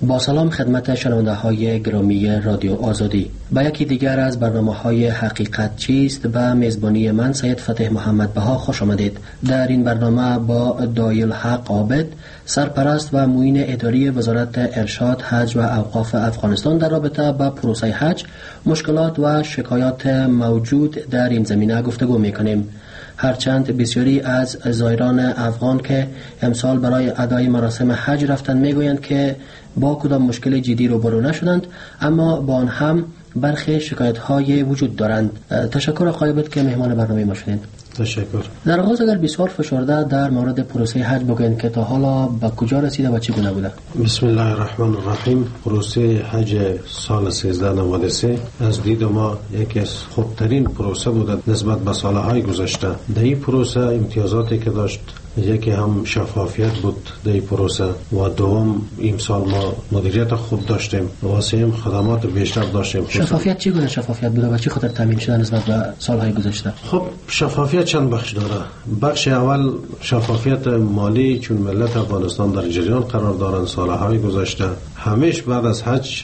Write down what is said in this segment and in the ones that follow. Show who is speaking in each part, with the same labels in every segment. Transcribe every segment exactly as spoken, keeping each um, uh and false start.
Speaker 1: با سلام خدمت شنونده های گرامی رادیو آزادی. با یکی دیگر از برنامه های حقیقت چیست به میزبانی من سید فتح محمد بها خوش آمدید. در این برنامه با داعی الحق عابد، سرپرست و معین اداری وزارت ارشاد، حج و اوقاف افغانستان در رابطه با پروسه حج، مشکلات و شکایات موجود در این زمینه گفتگو میکنیم. هرچند بسیاری از زائران افغان که امسال برای ادای مراسم حج رفتند میگویند که با کدام مشکل جدی روبرو نشدند، اما با آن هم برخی شکایت های وجود دارند. تشکر آقای عابد که مهمان برنامه ما شدید.
Speaker 2: تشکر.
Speaker 1: در آغاز اگر بسیار فشرده در مورد پروسه حج بگویند که تا حالا به کجا رسیده و چگونه بوده؟
Speaker 2: بسم الله الرحمن الرحیم. پروسه حج سال سیزده نود و سه از دید ما یکی از خوبترین پروسه بوده نسبت به سالهای گذشته. در این پروسه امتیازاتی که داشت، یکی هم شفافیت بود در این پروسه و دوم امسال ما مدیریت خوب داشتیم و سوم خدمات بیشتر داشتیم.
Speaker 1: شفافیت چگونه شفافیت بوده و چه خاطر تامین شده نسبت به سالهای گذشته؟
Speaker 2: خب شفافیت چند بخش داره. بخش اول شفافیت مالی، چون ملت افغانستان در جریان قرار دارند. سالهای گذشته همیشه بعد از حج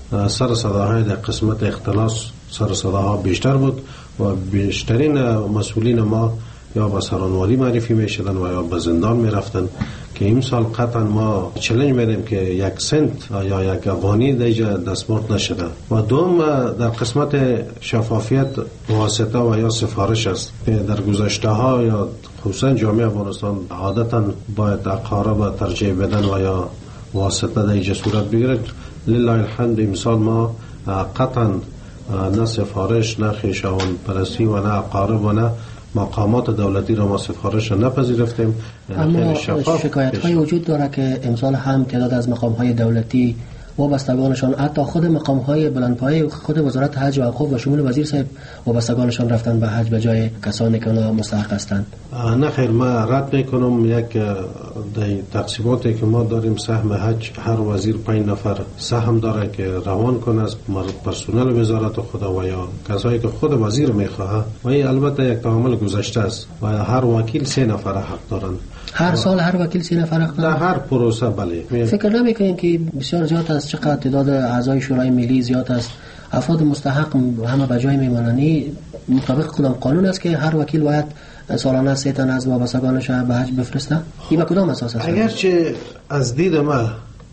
Speaker 2: سر صداهای در قسمت اختلاس سر صداها بیشتر بود و بیشترین مسئولین ما یا به سرانوالی معرفی می شدن و یا به زندان می رفتن که این سال قطعا ما چالش میدیم که یک سنت یا یک افغانی دیگه دستمزد نشده. و دوم در قسمت شفافیت واسطه و یا سفارش است که در گذشته ها یا خصوصا جامعه افغانستان عادتا باید اقارب ترجیح بدن و یا واسطه دیگه صورت بگیرد. لله الحمد امسال ما قطعا نه سفارش، نه خویشاوند پرستی و نه اقارب و نه مقامات دولتی را ما سفارش نپذیرفتیم.
Speaker 1: اما شکایت های وجود داره که امسال هم تعداد از مقام های دولتی وابستگانشان، حتی خود مقام های بلندپایه خود وزارت حج و اوقاف و شمول وزیر صاحب وابستگانشان رفتن به حج به جای کسانی که مستحق هستند. نه
Speaker 2: خیر، ما رد میکنم. یک در تقسیماتی که ما داریم سهم حج هر وزیر پنج نفر سهم داره که روان کنه از پرسنل وزارت خود و یا کسایی که خود وزیر میخواه و این البته یک تعامل گذشته است و هر وکیل سه نفر حق دارند.
Speaker 1: هر سال هر وکیل سه نفر حق دارند
Speaker 2: در هر پروسه. بله.
Speaker 1: فکر نمیکنین که بسیار زیاد است؟ چقدر تعداد اعضای شورای ملی زیاد است، افراد مستحق همه به جای میمانند. مطابق کدام قانون است که هر وکیل باید سالانه سه تن از وابستگانش به حج بفرسته؟ این به کدام اساس است؟
Speaker 2: اگرچه از دید ما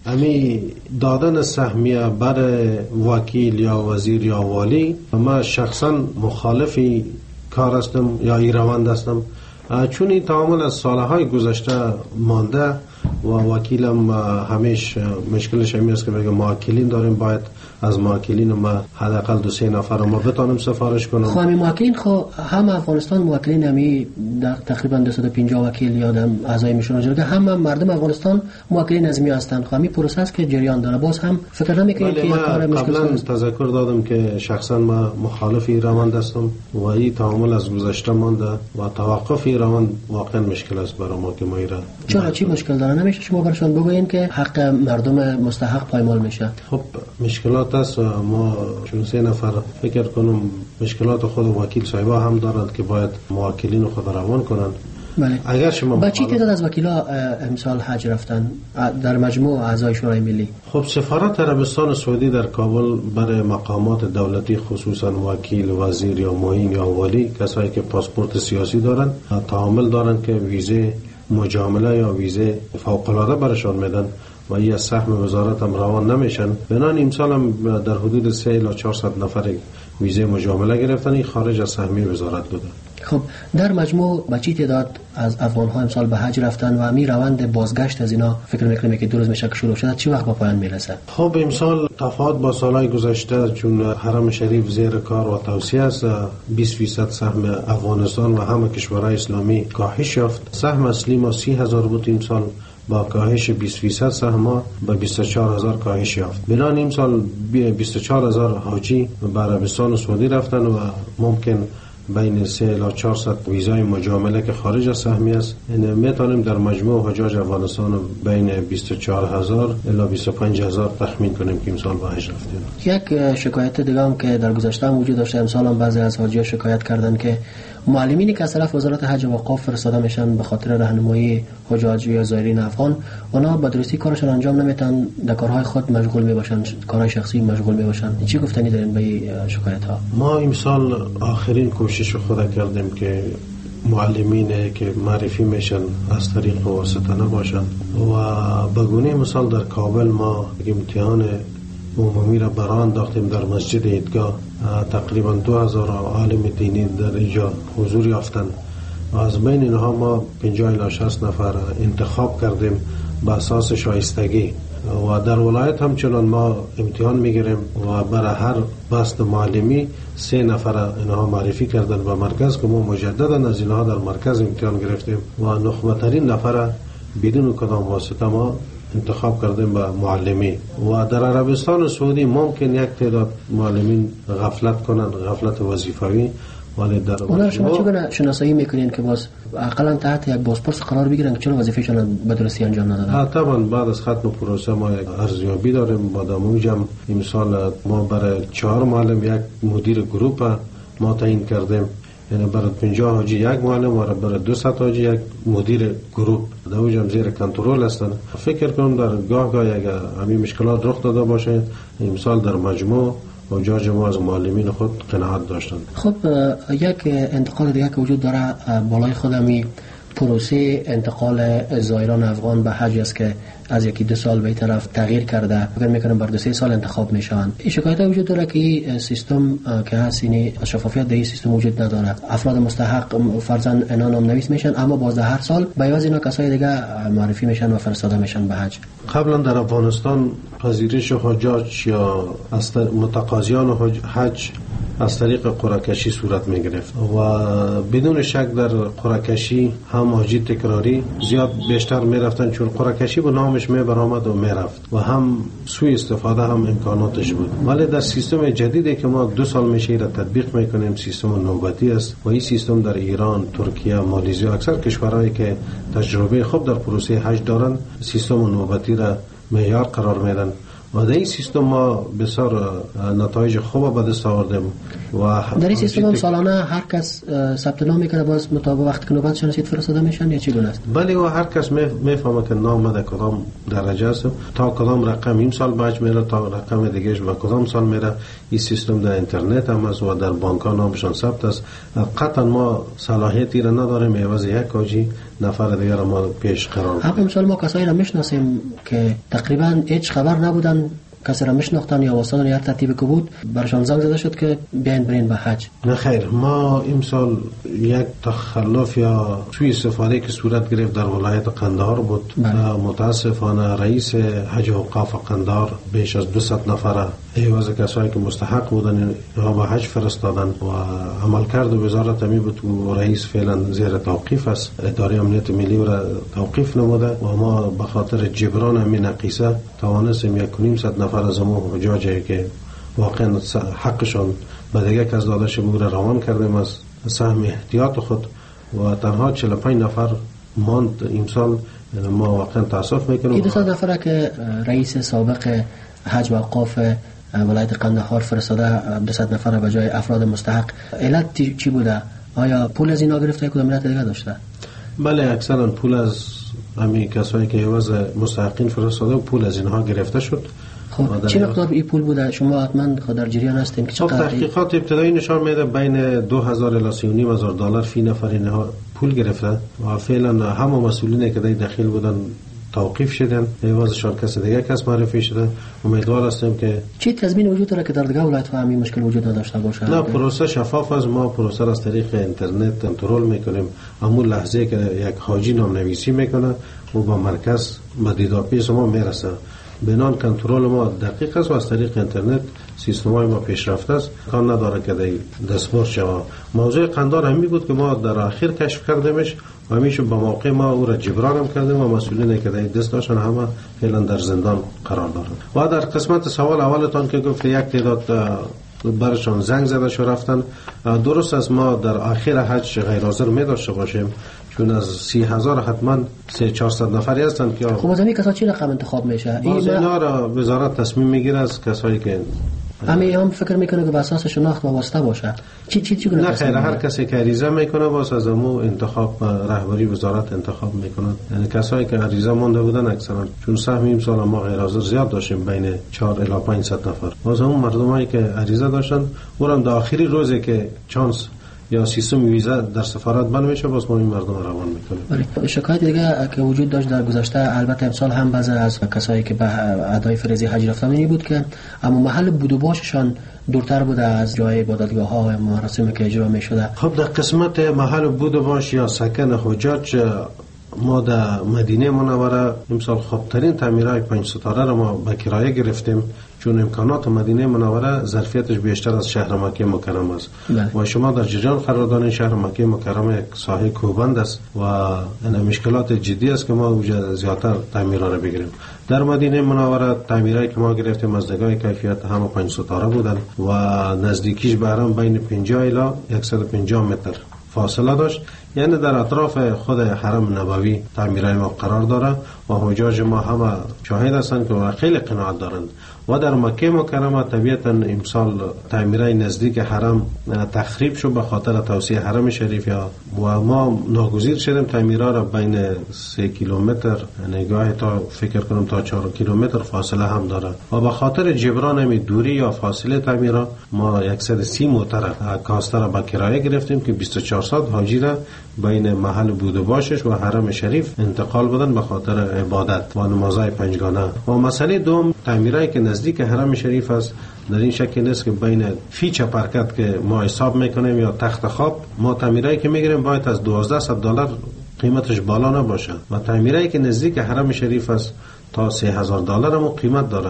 Speaker 2: امی دادن سهمیه بر وکیل یا وزیر یا والی، ما شخصا مخالفی کار هستم یا ای روند هستم، چون این تعامل از سالهای گذشته مانده و وکیلم همیشه مشکلش همین است که بگم موکلین داریم، باید از موکلین ما حداقل دو سه نفر ما بتونیم سفارش کنیم.
Speaker 1: خب همین موکلین خب هم افغانستان موکلین همی تقریبا دویست و پنجاه وکیل یادم اعضای میشون جلگه هم, هم مردم افغانستان موکلین ازمی هستند. خب همین پروسه است که جریان داره. باز هم فکر نمیکنید که کار مشکل است؟
Speaker 2: قبلا تذکر دادم که شخصا ما مخالفی روند هستم و این تعامل از گذشته مانده و توقف روند واقعا مشکل است برای ما که ما ایران.
Speaker 1: چرا چی مشکل داره؟ نمیشه شما برشون بگوین که حق مردم مستحق پایمال میشه؟
Speaker 2: خب مشکلات است. ما چون سه نفر فکر کنم مشکلات خود وکیل صاحبا هم دارند که باید موکلین خود روان کنند.
Speaker 1: بله.
Speaker 2: اگر شما
Speaker 1: با چی تعداد از وکیلا امسال حج رفتن در مجموع اعضای شورای ملی؟
Speaker 2: خب سفارت عربستان سعودی در کابل برای مقامات دولتی خصوصا وکیل، وزیر یا معین یا والی، کسایی که پاسپورت سیاسی دارند، تعامل دارند که ویزه مجامله یا ویزه فوق العاده برشان میدن و این از سهم وزارت هم روان نمیشن. بنان امسال هم در حدود سه الی چهارصد نفر ویزه مجامله گرفتن. این خارج از سهمیه وزارت بوده.
Speaker 1: خب در مجموع با چی تعداد از افغان ها امسال به حج رفتن و می روند بازگشت از اینا فکر میکنیم که دو روز میشه که شروع شده، چی وقت با پایان میرسه؟
Speaker 2: خب امسال تفاوت با سالهای گذشته، چون حرم شریف زیر کار و توسعه است، بیست فیصد سهم افغانستان و همه کشورهای اسلامی کاهش یافت. سهم اصلی ما سی هزار بود، امسال با کاهش بیست فیصد سهم به بیست و چهار هزار کاهش یافت. بنابراین امسال بیست و چهار هزار حاجی به عربستان سعودی رفتن و ممکن بین سه الی چهارصد ویزای مجامله که خارج از سهمیه است. یعنی میتونیم در مجموع حجاج افغانستان بین بیست و چهار هزار الی بیست و پنج هزار تخمین کنیم که امسال به حج رفتیم.
Speaker 1: یک شکایت دیگه هم که در گذشته وجود داشته، امسال هم بعضی از حاجی‌ها شکایت کردن که معلمینی که از طرف وزارت حج و اوقاف فرستاده میشن به خاطر راهنمایی حجاج یا زائرین افغان، اونا به درستی کارشون انجام نمیتن، در کارهای خود مشغول میباشن، کارهای شخصی مشغول میباشن. چی گفتنی دارین به این شکایت ها؟
Speaker 2: ما امسال آخرین کوشش خود کردیم که معلمینه که معرفی میشن از طریق واسطه نباشن و بگونه مثال در کابل ما امتحان عمومی را برآن انداختیم در مسجد عیدگاه. تقریبا دو هزار عالم دینی در اینجا حضور یافتند و از بین اینها ما پنجاه الی شصت نفر انتخاب کردیم به اساس شایستگی و در ولایت همچنان ما امتحان میگیریم و برای هر بست معلمی سه نفر اینها معرفی کردن به مرکز که ما مجددا از اینها در مرکز امتحان گرفتیم و نخبه‌ترین نفر بدون کدام واسطه ما انتخاب کردیم به معلمی. و در عربستان سعودی ممکن یک تعداد معلمین غفلت کنند، غفلت وظیفوی، ولی در
Speaker 1: اونا شما چگونه شناسایی میکنین که باز اقلا تحت یک بازپرس قرار بگیرن که چرا وظیفه‌شون به درستی انجام ندادن؟
Speaker 2: طبعا بعد از ختم پروسه ما یک ارزیابی داریم. با دموجم امسال ما برای چهار معلم یک مدیر گروپ ما تعیین کردیم، یعنی برای پنجاه حاجی یک معلم و برای دویست حاجی یک مدیر گروپ. دموجم زیر کنترل هستند. فکر کنم در گاه گاه یک همین مشکلات رخ داده باشه. امسال در مجموع حجاج ما از معلمین خود قناعت داشتند.
Speaker 1: خب یک انتقال دیگه که وجود داره بالای خودمی پروسه انتقال زائران افغان به حج است که از یکی دو سال به طرف تغییر کرده. فکر میکنم بر دو سه سال انتخاب میشن. این شکایت وجود داره که این سیستم که هست، یعنی شفافیت در این سیستم وجود نداره. افراد مستحق فرضاً اینا نام نویس میشن اما باز در هر سال به عوض اینا کسای دیگه معرفی میشن و فرستاده میشن به حج.
Speaker 2: قبلا در افغانستان پذیرش حجاج یا متقاضیان حج از طریق قرعه‌کشی صورت می گرفت و بدون شک در قرعه‌کشی هم حاجی تکراری زیاد بیشتر می رفتن، چون قرعه‌کشی به نامش می برآمد و می رفت و هم سوء استفاده هم امکاناتش بود. ولی در سیستم جدیدی که ما دو سال میشه را تطبیق میکنیم، سیستم نوبتی است و این سیستم در ایران، ترکیه، مالزی و اکثر کشورهایی که تجربه خوب در پروسه حج دارن سیستم نوبتی را معیار قرار میدن و در این سیستم ما بسیار نتایج خوب به دست آوردیم. و
Speaker 1: در این سیستم هم سالانه هر کس ثبت نام میکنه، باز مطابق وقت که نوبت شناسید فرستاده میشن یا چی گونه است؟
Speaker 2: بله، و هر کس میفهمه که نام در کدام درجه است، تا کدام رقم این سال بچ میره، تا رقم دیگهش و کدام سال میره. این سیستم در اینترنت هم است و در بانک ها نامشان ثبت است. قطعا ما صلاحیتی را نداریم عوض یک حاجی نفر دیگر ما پیش قرار بدیم.
Speaker 1: امسال ما کسایی را میشناسیم که تقریبا هیچ خبر نبودن، کسی را میشناختن یا واسطه یا ترتیب که بود برشان زنگ زده شد که بیاین برین به حج.
Speaker 2: نه خیر، ما امسال یک تخلف یا سوء استفاده که صورت گرفت در ولایت قندهار بود. متاسفانه رئیس حج و اوقاف قندهار بیش از دویست نفر عوض کسایی که مستحق بودن ها به حج فرستادن و عملکرد وزارت می بود و رئیس فعلا زیر توقیف است. اداره امنیت ملی را توقیف نموده و ما به خاطر جبران همین نقیصه توانستیم یک و نیم صد نفر از ما حجاجی که واقعا حقشان به دیگه کس داده شده بود روان کردیم از سهم احتیاط خود و تنها چهل و پنج نفر ماند امسال. ما واقعا تاسف میکنیم.
Speaker 1: این دو صد نفر که رئیس سابق حج و اوقاف ولایت قندهار فرستاده دو صد نفر به جای افراد مستحق، علت چی بوده؟ آیا پول از اینا گرفته یا کدام علت دیگه داشته؟
Speaker 2: بله، اکثرا پول از همین کسایی که عوض مستحقین فرستاده و پول از اینها گرفته شد.
Speaker 1: خب چه مقدار این پول بوده؟ شما حتما در جریان هستین که چقدر؟
Speaker 2: تحقیقات ابتدایی نشان میده بین دو هزار الی سی و نیم هزار دلار فی نفر اینها پول گرفته و فعلا همه مسئولینی که در داخل بودن توقیف شدن، عوضشان کس دیگه کس معرفی شده. امیدوار هستیم که
Speaker 1: چی تضمین وجود داره که در دیگه ولایت ها همین مشکل وجود نداشته باشه؟
Speaker 2: نه، پروسه شفاف است. ما پروسه را از طریق اینترنت کنترل میکنیم. اما لحظه که یک حاجی نام نویسی میکنه و با مرکز به دیداپیس ما میرسه، بنان کنترل ما دقیق است و از طریق اینترنت سیستم های ما پیشرفته است. کار نداره که دستبرد شود. موضوع قندهار همی بود که ما در آخر کشف کردیمش و همیشه به موقع ما او را جبران هم کردیم و مسئولینی که در دست داشتن همه فعلا در زندان قرار دارند. و در قسمت سوال اولتان که گفت یک تعداد برشان زنگ زده شو رفتن، درست است. ما در آخر حج غیر حاضر می داشته باشیم، چون از سی هزار حتما سه چهارصد نفری هستند که
Speaker 1: خب از همین کسا چی رقم انتخاب میشه؟
Speaker 2: اینا را وزارت تصمیم میگیره از کسایی که
Speaker 1: همه هم فکر میکنه که اساس شناخت وابسته باشه. چی چی چی
Speaker 2: نه خیر، هر کسی که عریضه میکنه واسه از امو انتخاب رهبری وزارت انتخاب میکنه. یعنی کسایی که عریضه مونده بودن اکثرا، چون سهم این سال ما غیر حاضر زیاد داشتیم بین چهار الی پانصد نفر، واسه اون مردمایی که عریضه داشتن اونم در آخری روزی که چانس یا سیستم ویزا در سفارت بند میشه باز ما این مردم روان میکنیم.
Speaker 1: ولی شکایت دیگه که وجود داشت در گذشته، البته امسال هم بعضی از کسایی که به ادای فریضه حج رفتن این بود که اما محل بود و باششان دورتر بوده از جای عبادتگاه ها و مراسمی که اجرا میشده.
Speaker 2: خب در قسمت محل بود و باش یا سکن حجاج، ما در مدینه منوره امسال خوبترین تعمیرهای پنج ستاره را ما به کرایه گرفتیم، چون امکانات مدینه منوره ظرفیتش بیشتر از شهر مکه مکرمه است و شما در جریان قرار دارین. شهر مکه مکرمه یک ساحه کوبند است و این مشکلات جدی است که ما وجود زیادتر تعمیرها را بگیریم. در مدینه منوره تعمیرهایی که ما گرفتیم از نگاه کیفیت هم پنج ستاره بودن و نزدیکیش به حرم بین پنجاه الی صد و پنجاه متر فاصله داشت. یعنی در اطراف خود حرم نبوی تعمیرهای ما قرار داره و حجاج ما همه شاهد هستند که خیلی قناعت دارند. و در مکه مکرمه طبیعتا امسال تعمیرهای نزدیک حرم تخریب شد به خاطر توسعه حرم شریف یا و ما ناگزیر شدیم تعمیرها را بین سه کیلومتر نگاه تا فکر کنم تا چهار کیلومتر فاصله هم داره و به خاطر جبران همی دوری یا فاصله تعمیرها ما صد و سی موتر کاسته را به کرایه گرفتیم که بیست و چهار ساعت حاجی را بین محل بود و باشش و حرم شریف انتقال بدن به خاطر عبادت و نمازهای پنجگانه. و مسئله دوم تعمیرایی که نزدیک حرم شریف است، در این شکل نیست که بین فی چپرکت که ما حساب میکنیم یا تخت خواب، ما تعمیرایی که میگیریم باید از دوازده صد دلار قیمتش بالا نباشه و تعمیرایی که نزدیک حرم شریف است تا سه هزار دلار هم قیمت داره.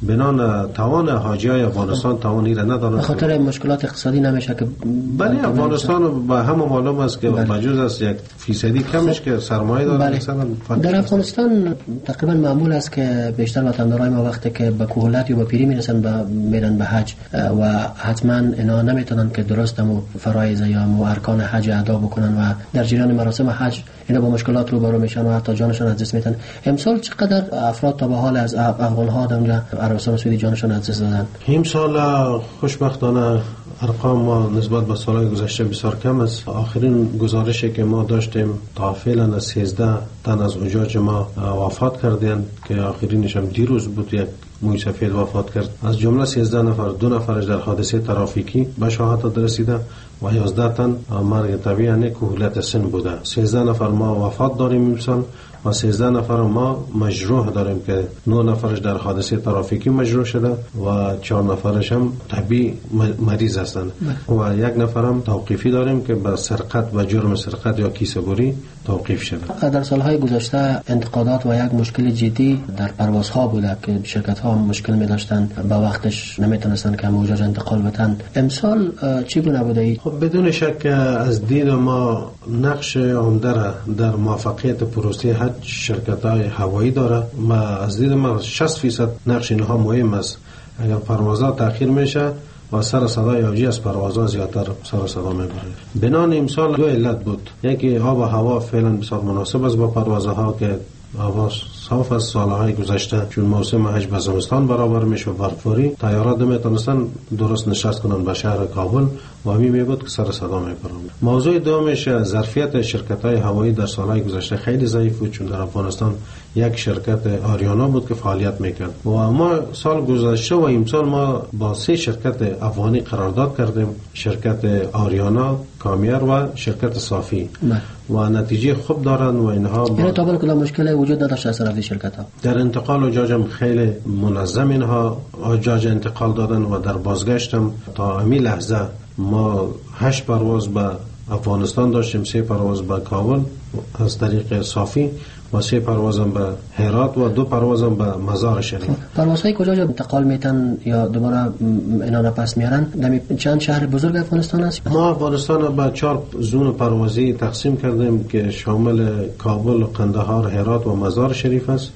Speaker 2: بنان توان حاجیای افغانستان توانی را ندارن.
Speaker 1: به خاطر مشکلات اقتصادی نمیشه که
Speaker 2: بله افغانستان با همه معلوم است که بجز از یک فیصدی کمش که سرمایه داره. مثلا
Speaker 1: در افغانستان تقریبا معمول است که بیشتر وطندارای ما وقتی که به کهولت یا به پیری میرسن به میرن به حج و حتما اینا نمیتونن که درست مو فرایض یا مو ارکان حج ادا بکنن و در جریان مراسم حج اینا با مشکلات روبرو میشن و حتی جانشون از دست میدن. امسال چقدر افراد تا به حال از افغان ها در عربستان سعودی جانشون از دست دادن؟
Speaker 2: امسال خوشبختانه ارقام ما نسبت به سالهای گذشته بسیار کم است. آخرین گزارشی که ما داشتیم تا فعلا از سیزده تن از حجاج ما وفات کردند که آخرینش هم دیروز بود، یک موی سفید وفات کرد. از جمله سیزده نفر دو نفرش در حادثه ترافیکی به شهادت رسیده و یازده تن مرگ طبیعی یعنی کهولت سن بوده. سیزده نفر ما وفات داریم امسال و سیزده نفر ما مجروح داریم که نه نفرش در حادثه ترافیکی مجروح شده و چهار نفرش هم طبیعی مریض هستند و یک نفرم توقیفی داریم که به سرقت و جرم سرقت یا کیسه بری توقیف شده.
Speaker 1: در سالهای گذشته انتقادات و یک مشکل جدی در پروازها بوده که شرکت ها مشکل می داشتن به وقتش نمیتونستن که حجاج انتقال بدن. امسال چی گونه بوده ای؟
Speaker 2: خب بدون شک از دید ما نقش عمده در موفقیت پروسه حج شرکت های هوایی داره. ما از دید ما شصت درصد نقش اینها مهم است. اگر پروازها تأخیر میشه و سر صدای حاجی از پروازها زیادتر سر صدا میبره. بنان امسال دو علت بود. یکی آب و هوا فعلا بسیار مناسب است با پروازها که هوا صاف از سالهای گذشته، چون موسم حج به زمستان برابر میشه و برفباری طیارات نمیتونستن درست نشست کنن به شهر کابل و همین میبود که سر صدا میبرن. موضوع دومش ظرفیت شرکت‌های هوایی در سالهای گذشته خیلی ضعیف بود، چون در افغانستان یک شرکت آریانا بود که فعالیت میکرد و ما سال گذشته و امسال ما با سه شرکت افغانی قرارداد کردیم، شرکت آریانا، کامیر و شرکت صافی و نتیجه خوب دارن و اینها
Speaker 1: اینا تا به حال مشکل وجود نداشته از طرف شرکت ها.
Speaker 2: در انتقال حجاج هم خیلی منظم اینها حجاج انتقال دادن و در بازگشتم تا همین لحظه ما هشت پرواز به افغانستان داشتیم، سه پرواز به کابل از طریق صافی و سه پروازم به هرات و دو پروازم به مزار شریف.
Speaker 1: پروازهای کجا انتقال میتن یا دوباره اینا را پس میارن؟ در چند شهر بزرگ افغانستان است؟
Speaker 2: ما افغانستان به چهار زون پروازی تقسیم کردیم که شامل کابل، قندهار، هرات و مزار شریف است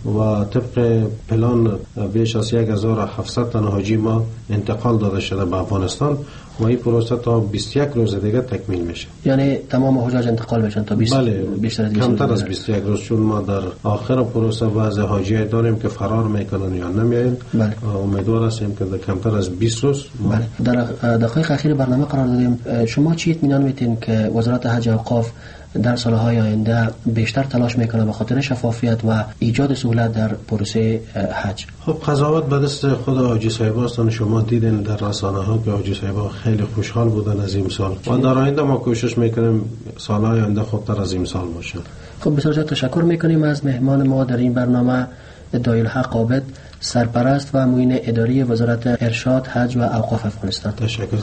Speaker 2: و طبق پلان بیش از هزار و هفتصد تن حاجی ما انتقال داده شده به افغانستان و این پروسه تا بیست و یک روز دیگه تکمیل میشه.
Speaker 1: یعنی تمام حجاج انتقال میشن تا بیست
Speaker 2: بله
Speaker 1: بیشتر از
Speaker 2: کمتر از بیست و یک روز، چون ما در آخر پروسه بعضی حاجیای داریم که فرار میکنن یا نمیاین.
Speaker 1: بله.
Speaker 2: امیدوار هستیم که در کمتر از بیست روز.
Speaker 1: بله. در دقایق اخیر برنامه قرار دادیم. شما چی اطمینان میتین که وزارت حج و اوقاف در سالهای آینده بیشتر تلاش میکنه به خاطر شفافیت و ایجاد سهولت در پروسه حج؟
Speaker 2: خب قضاوت به دست خود حاجی صاحب هستن. شما دیدین در رسانه ها که حاجی صاحب خیلی خوشحال بودن از این سال و در آینده ما کوشش میکنیم سالهای آینده خوبتر از این سال باشه.
Speaker 1: خب بسیار زیاد تشکر میکنیم از مهمان ما در این برنامه، دایالحق عابد، سرپرست و معین اداری وزارت ارشاد، حج و اوقاف افغانستان.
Speaker 2: تشکر.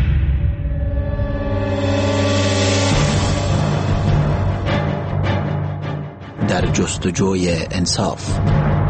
Speaker 3: در جستجوی انصاف.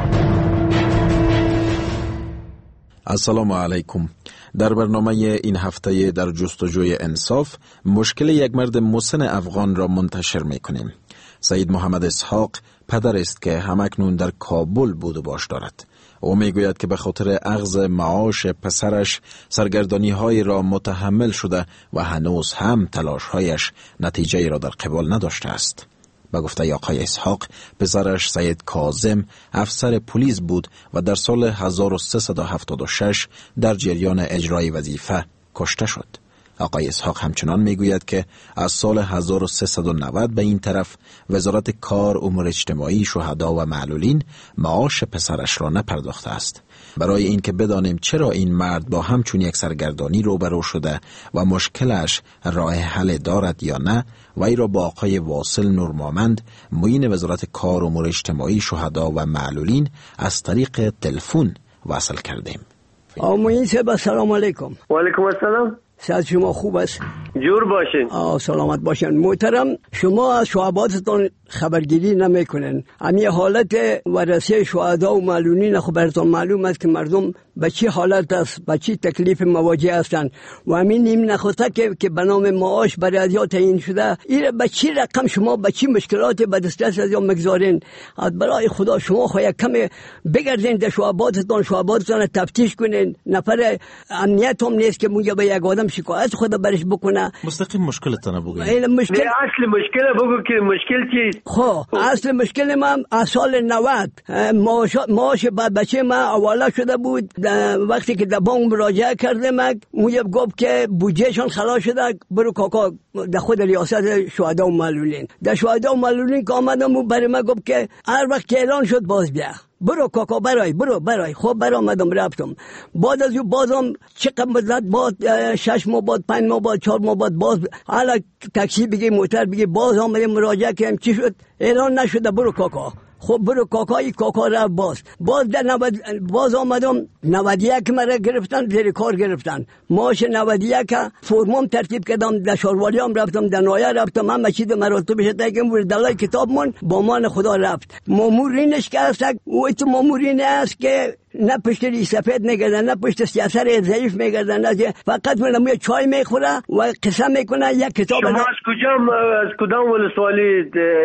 Speaker 4: السلام علیکم. در برنامه این هفته در جستجوی انصاف مشکل یک مرد مسن افغان را منتشر می کنیم. سید محمد اسحاق پدر است که همکنون در کابل بود و باش دارد. او می گوید که به خاطر اخذ معاش پسرش سرگردانی های را متحمل شده و هنوز هم تلاش هایش نتیجه را در قبال نداشته است. به گفته آقای اسحاق، پسرش سید کاظم افسر پلیس بود و در سال هزار و سیصد و هفتاد و شش در جریان اجرای وظیفه کشته شد. آقای اسحاق همچنان میگوید که از سال هزار و سیصد و نود به این طرف وزارت کار، امور اجتماعی، شهدا و معلولین معاش پسرش را نپرداخته است. برای اینکه بدانیم چرا این مرد با همچون یک سرگردانی روبرو شده و مشکلش راه حل دارد یا نه، وی را با آقای واصل نورمامند، معین وزارت کار، امور اجتماعی، شهدا و معلولین از طریق تلفن وصل کردیم.
Speaker 5: آقای معین صاحب سلام علیکم.
Speaker 6: و علیکم السلام.
Speaker 5: صحت شما خوب است؟
Speaker 6: جور باشین.
Speaker 5: آه سلامت باشین. محترم، شما از شعباتتان خبرگیری نمی کنین. امی حالت ورثه شهدا و معلولین خب براتون معلوم است که مردم به چی حالت است، به چی تکلیف مواجه هستند و همین نیم نخواسته که که به نام معاش برای از یا تعیین شده، این به چی رقم شما به چی مشکلات به دسترس از یا مگذارین؟ برای خدا شما خو یک کم بگردین در شعباتتان شعباتتان تفتیش کنین. نفر امنیت هم نیست که موجب یک آدم شکایت خود برش بکنه.
Speaker 4: مستقیم مشکلتان بگویید.
Speaker 5: مشکل
Speaker 6: اصل مشکل بگو که مشکل چیست؟
Speaker 5: خب اصل مشکل من از سال نود معاش معاش بچه من اوالا شده بود. وقتی که در بانک مراجعه کردم موجب گفت که بودجهشون خلاص شده، برو کاکا در خود ریاست شهدا و معلولین. در شهدا و معلولین که آمدم برای من گفت که هر وقت که اعلان شد باز بیا، برو کاکا برای برو برای خب برای آمدم رفتم. بعد از اون بازم چقدر مدت بعد شش ماه بعد پنج ماه بعد چهار ماه بعد باز حالا تاکسی بگی موتر بگی باز آمدیم مراجعه کردیم، چی شد؟ اعلان نشده، برو کاکا. خب برو کاکای کاکا را باز باز در نود باز آمدم نود و یک مرا گرفتن، زیر کار گرفتن. ماش نود و یک فرمام ترتیب کردم، در شاروالیام رفتم، در نایه رفتم، همه چیز مراتبش تگم بود. دلای کتاب من با مان خدا رفت. مامورینش که هست او تو مامورین است که نه پشت ری سفید میگردن، نه پشت سیاست ضعیف میگردن، نه فقط من چای میخوره و قسم میکنه یک کتاب.
Speaker 6: شما از کجا از کدام ولسوالی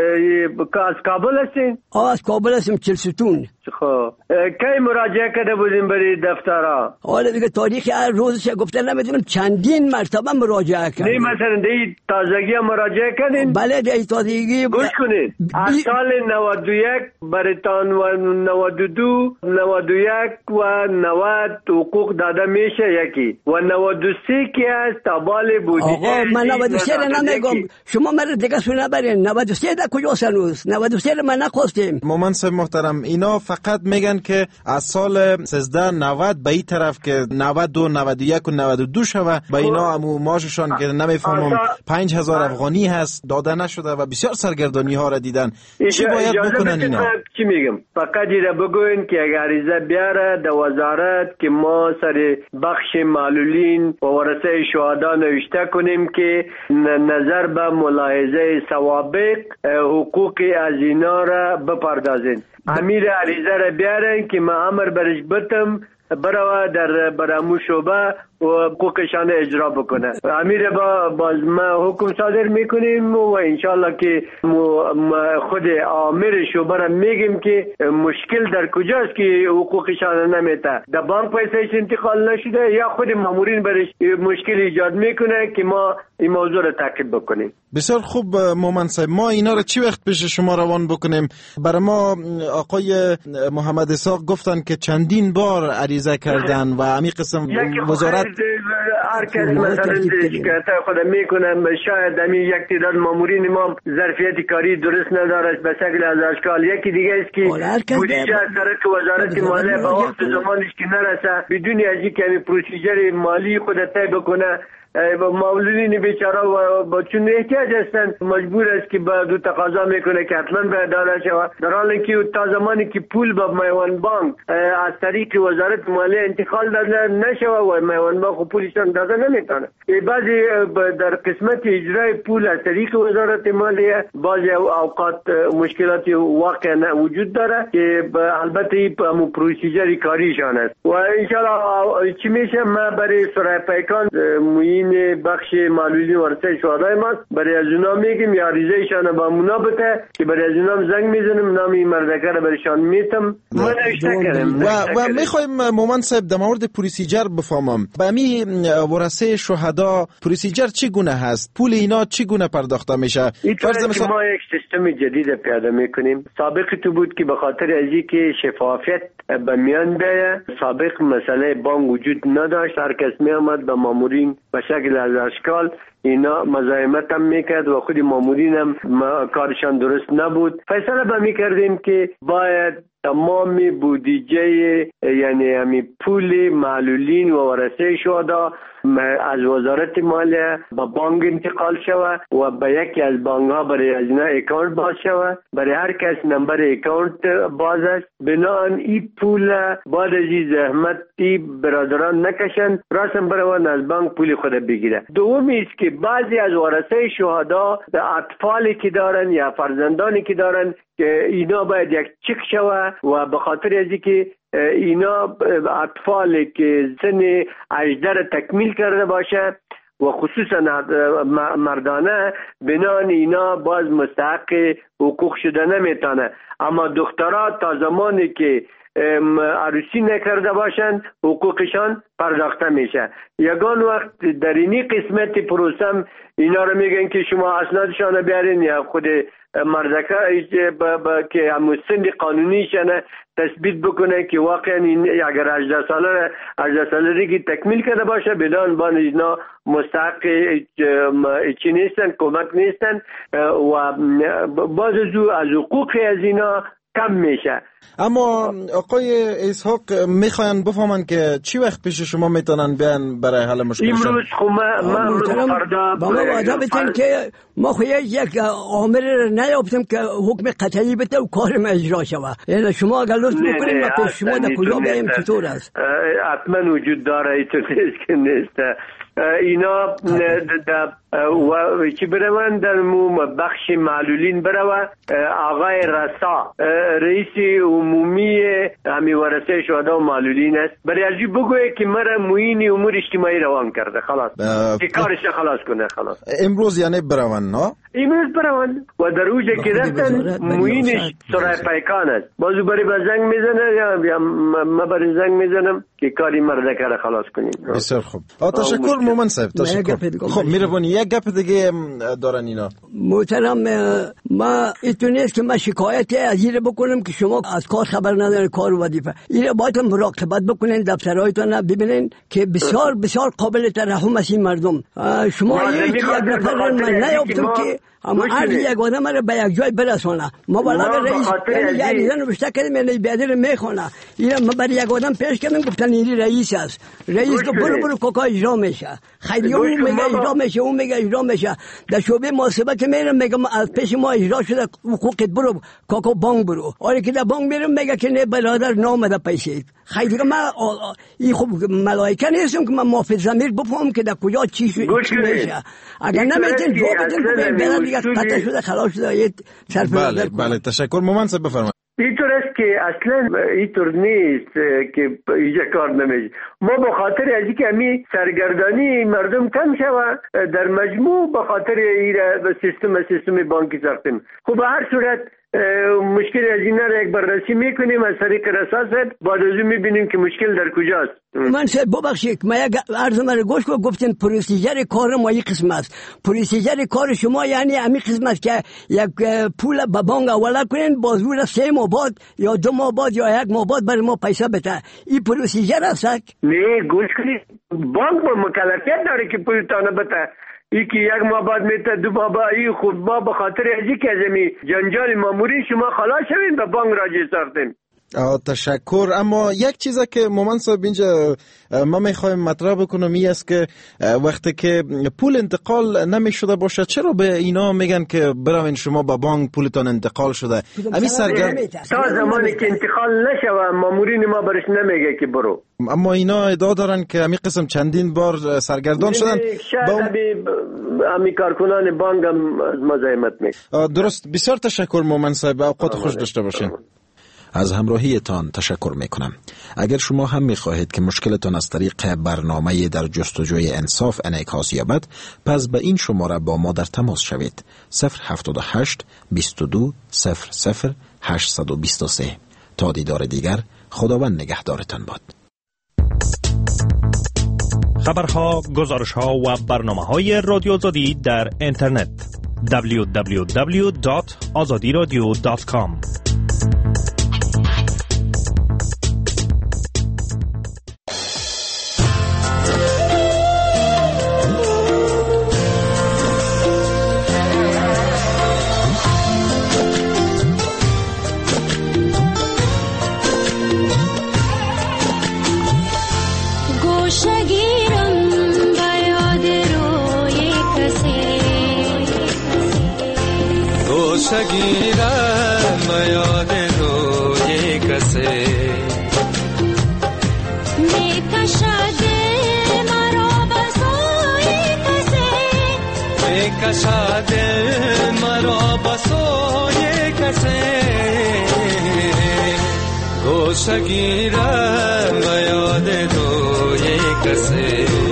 Speaker 6: از کابل هستین؟
Speaker 5: آه از کابل هستم، چلستون.
Speaker 6: خب کی مراجعه کرده بودیم برای دفترها؟
Speaker 5: حالا دیگه تاریخ هر روزش گفته نمیدونم، چندین مرتبه مراجعه کردم.
Speaker 6: نه مثلا دی تازگی مراجعه کردین؟
Speaker 5: بله دی تازگی.
Speaker 6: گوش کنید، از سال نود و یک برایتان و نود و دو نود و یک و نود حقوق داده میشه یکی و نود و سه که از تابال بودی.
Speaker 5: آقا من نود و سه را نمیگم، شما مرا دیگه سو نبرین. نود و سه در کجا سنوز؟ نود و سه را من نخواستیم.
Speaker 4: مومن صاحب محترم، اینا فقط میگن که از سال سیزده نود به این طرف که نود و دو نود و یک و نود و دو شوه با اینا امو ماششان که نمیفهمم پنج هزار افغانی هست داده نشده و بسیار سرگردانی ها را دیدن. چی باید بکنن اینا؟
Speaker 6: چی میگم؟ فقط ایره بگوین که اگر عریضه بیاره در وزارت که ما سر بخش معلولین و ورثه شهدا نوشته کنیم که نظر به ملاحظه سوابق حقوق از اینا را بپردازین. امیر عریضه را بیارن که ما امر برش بتم برای در برامو شعبه و حقوقشان اجرا بکنه. امیر با باز ما حکم صادر میکنیم و انشالله که خود آمر شعبه را میگیم که مشکل در کجاست که حقوقشان نمیده، در بانک پیسهش انتقال نشده یا خود مامورین برش مشکل ایجاد میکنه که ما این موضوع را تعقیب بکنیم.
Speaker 4: بسیار خوب مومن صاحب، ما اینا را چی وقت پیش شما روان بکنیم؟ برای ما آقای محمد اسحاق گفتن که چندین بار عریضه کردن و همین قسم وزارت
Speaker 6: هر کس مثلا شکایت خود میکنن، شاید همین یک تعداد مامورین ما ظرفیت کاری درست نداره به شکل از اشکال. یکی دیگه است که بودجه سرک وزارت مالیه به وقت زمانش که نرسه بدون از اینکه همین پروسیجر مالی خود طی بکنه، مولودین بیچاره و با چون احتیاج هستند مجبور است که با دو تقاضا میکنه که حتما باید داده شود، در حالی که تا زمانی که پول با میوان بانک از طریق وزارت مالیه انتقال داده نشود و میوان بانک پولشان داده نمیتونه. بعضی در قسمت اجرای پول از طریق وزارت مالیه بعضی اوقات مشکلات واقعا وجود داره که البته همون پروسیجر کاریشان است و انشاءالله چی میشه ما برای سرای پیکان این بخش معلولین ورثه شهدای ماست برای از اونا میگیم یا عریضه ایشان با مونا بته که برای از اونا زنگ میزنیم نام این مردکه را برایشان میتم من اشته کردم
Speaker 4: و, و میخوایم مومن صاحب در مورد پروسیجر بفهمم به امی ورثه شهدا پروسیجر چی گونه هست؟ پول اینا چی گونه پرداخته میشه؟
Speaker 6: فرض مثلا ما یک سیستم جدید پیاده میکنیم. سابق تو بود که به خاطر از اینکه شفافیت به میان بیاید، سابق مسئله بانک وجود نداشت، هر کس می آمد به مامورین به شکل از اشکال اینا مزاحمت هم میکرد و خود مامورین هم کارشان درست نبود. فیصله به میکردیم که باید تمام بودجه یعنی همی پول معلولین و ورثه شهدا از وزارت مالیه به بانک انتقال شود و به یکی از بانک ها برای از اینا اکاونت باز شود. برای هر کس نمبر اکاونت باز است. بنابراین این پول بعد از این زحمتی برادران نکشن راسم بروان از بانک پول خود بگیره. دومی است که بعضی از ورثه شهدا اطفالی که دارن یا فرزندانی که دارن که اینا باید یک چک شود و به خاطر از اینکه اینا اطفالی که سن هجده تکمیل کرده باشه و خصوصا مردانه بنان اینا باز مستحق حقوق شده نمیتونه، اما دخترها تا زمانی که عروسی نکرده باشند حقوقشان پرداخته میشه. یگان وقت در اینی قسمت پروسم اینا رو میگن که شما اسنادشان بیارین یا خود مردکه که همون سن قانونیشان تثبیت بکنه که واقعا این اگر هجده ساله هجده ساله که تکمیل کرده باشه بدان بان اینا مستحق چی نیستن، کمک نیستن و باز از حقوق از اینا کم میشه.
Speaker 4: اما آقای اسحاق میخواین بفهمن که چی وقت پیش شما میتونن بیان برای حل مشکلشون؟
Speaker 6: امروز خب ما فردا
Speaker 5: با ما وعده بتن که ما خو یک آمر نیافتیم که حکم قطعی بده و کارم اجرا شود. یعنی شما اگر لطف بکنید ما پیش شما در کجا بیاییم چطور است؟
Speaker 6: حتما وجود داره، اینطور نیست که نیست. اینا و چی بروند در بخش معلولین برو آقای رسا رئیس عمومی همی ورثه شهدا و معلولین است برای ازی بگوه که مرا معین امور اجتماعی روان کرده خلاص که کارش خلاص کنه خلاص.
Speaker 4: امروز یعنی بروند نه؟
Speaker 6: امروز بروند و در اوجه که رفتن معینش سرای پیکان است بازو برای به زنگ میزنه یا ما برای زنگ میزنم که کاری مردکه را خلاص کنیم.
Speaker 4: بسیار خوب. تشکر مومن صاحب، تشکر. خب میرونی یک گپ دیگه دارن اینا.
Speaker 5: محترم ما ایتونیست که ما شکایت از این بکنم که شما از کار خبر ندارین، کار وظیفه این باید مراقبت بکنین، دفترهایتون ببینین که بسیار بسیار قابل ترحم است این مردم. شما یک نفر من نیافتم که اما هر یک آدم رو به یک جای برسونه. ما بالا رئیس یعنی عریضه نوشته کردیم یعنی بیادر میخونه اینا ما برای یک آدم پیش کردیم گفتن این رئیس است. رئیس که برو برو کوکا اجرا میشه، خیلی اون میگه اجرا میشه اون میگه اجرا میشه. در شعبه محاسبه که میرم میگم از پیش ما اجرا شده حقوقت برو کوکا بانک برو. آره که در بانک میرم میگه که نه برادر نامده پیسه. خیلی ما این خوب ملائکه نیستم که من محافظ ضمیر بفهمم که در کجا چی چی میشه. اگر نمیتین جواب بدین که قطع شده خلاص شده.
Speaker 4: بله بله تشکر مومن صاحب بفرمایید.
Speaker 6: اینطور است که اصلا اینطور نیست که اینجا کار نمیشه. ما به خاطر از اینکه همی سرگردانی مردم کم شود در مجموع به خاطر این سیستم سیستم بانکی ساختیم. خب به هر صورت مشکل از این را یک بررسی میکنیم از طریق رساست، بعد از اون میبینیم که مشکل در کجاست.
Speaker 5: من سه ببخشید ما یک عرض مرا گوش کو گفتن پروسیجر کار ما یک قسم است. پروسیجر کار شما یعنی همین قسم است که یک پول به بانک حواله کنین، باز رو سه ماه بعد یا دو ماه بعد یا یک ماه بعد برای ما پیسه بده. این پروسیجر است؟
Speaker 6: نه گوش کنید، بانک با مکلفیت داره که پول تانه بده. ای که یک ماه بعد میته دو ماه بعد ای خود ما به خاطر ازی که ازمی جنجال ماموری شما خلاص شوین به بانک راجع ساختیم.
Speaker 4: تشکر. اما یک چیزی که مومن صاحب اینجا ما میخوایم مطرح بکنم این است که وقتی که پول انتقال نمیشده باشه چرا به اینا میگن که بروین شما با بانک پولتان انتقال شده؟ امی سرگرم
Speaker 6: تا زمانی که انتقال نشوه مامورین ما برش نمیگه که برو.
Speaker 4: اما اینا ادعا دارن که امی قسم چندین بار سرگردان شدن.
Speaker 6: شاید امی کارکنان بانک هم مزاحمت میکنن.
Speaker 4: درست. بسیار تشکر مومن صاحب، اوقات خوش داشته باشین. از همراهیتان تشکر میکنم. اگر شما هم میخواهید که مشکلتان از طریق برنامه در جستجوی انصاف انعکاس یابد، پس به این شماره با ما در تماس شوید. صفر هفتاد و هشت بیست و دو صفر صفر هشتصد و بیست و سه. تا دیدار دیگر، خداوند نگهدارتان باد.
Speaker 7: خبرها، گزارشها و برنامه‌های رادیو آزادی در اینترنت دبلیو دبلیو دبلیو دات آزادی رادیو دات کام.
Speaker 8: شگیرم به یاد روی کسی میکشد مرا بسوی کسی میکشد مرا بسوی کسی گوشه گیرم به یاد روی کسی